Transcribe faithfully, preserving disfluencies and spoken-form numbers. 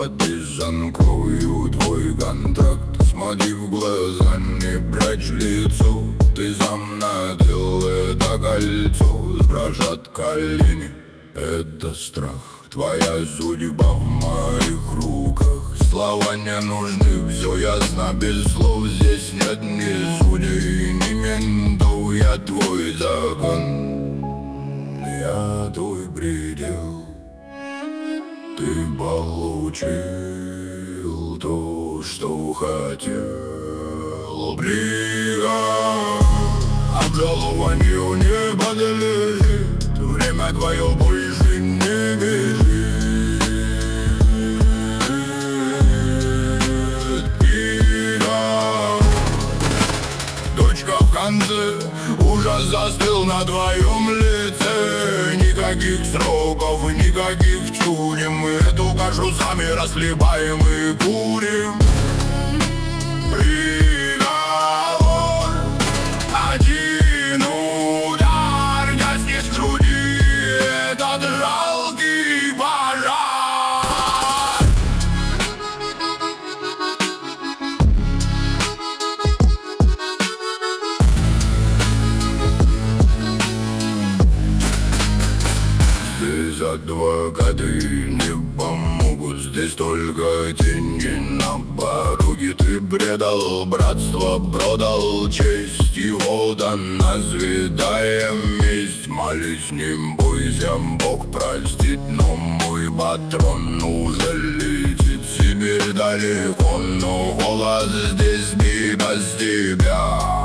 подписан твой контракт. Смотри в глаза, не прячь лицо. Ты сам надел это кольцо, дрожат колени, это страх. Твоя судьба в моих руках. Слова не нужны, все ясно без слов. Здесь нет ни судей, ни ментов. Я твой закон, я твой предел. Ты получил то, что хотел. Блига обжалованию не подлежит. Время твое больше не бежит. Блига, точка в конце, ужас застыл на твоем лице. Никаких сроков, никаких чудем. Мы эту кашу сами расхлебаем и курим. Приговор, один удар, гаснет в груди этот жалкий пожар. Здесь адвокаты не помогут. Здесь только деньги на пороге. Ты предал братство, продал честь. И вот она, святая месть. Молись, не бойся, Бог простит. Но мой патрон уже летит. Сибирь далеко, но голос здесь не без тебя.